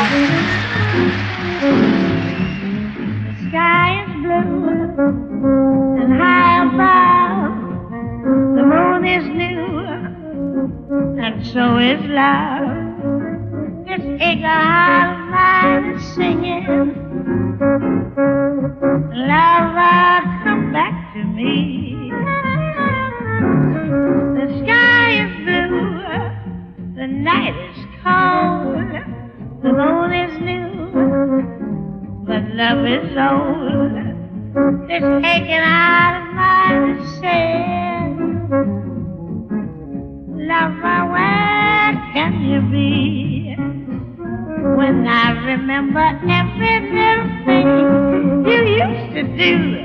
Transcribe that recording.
The sky is blue and high above. The moon is new and so is love. This eager heart of mine is singing, lover, come back to me. The sky is blue, the night is cold, the moon is new, but love is old. This aching heart of mine is saying, lover, where can you be? When I remember every little thing you used to do.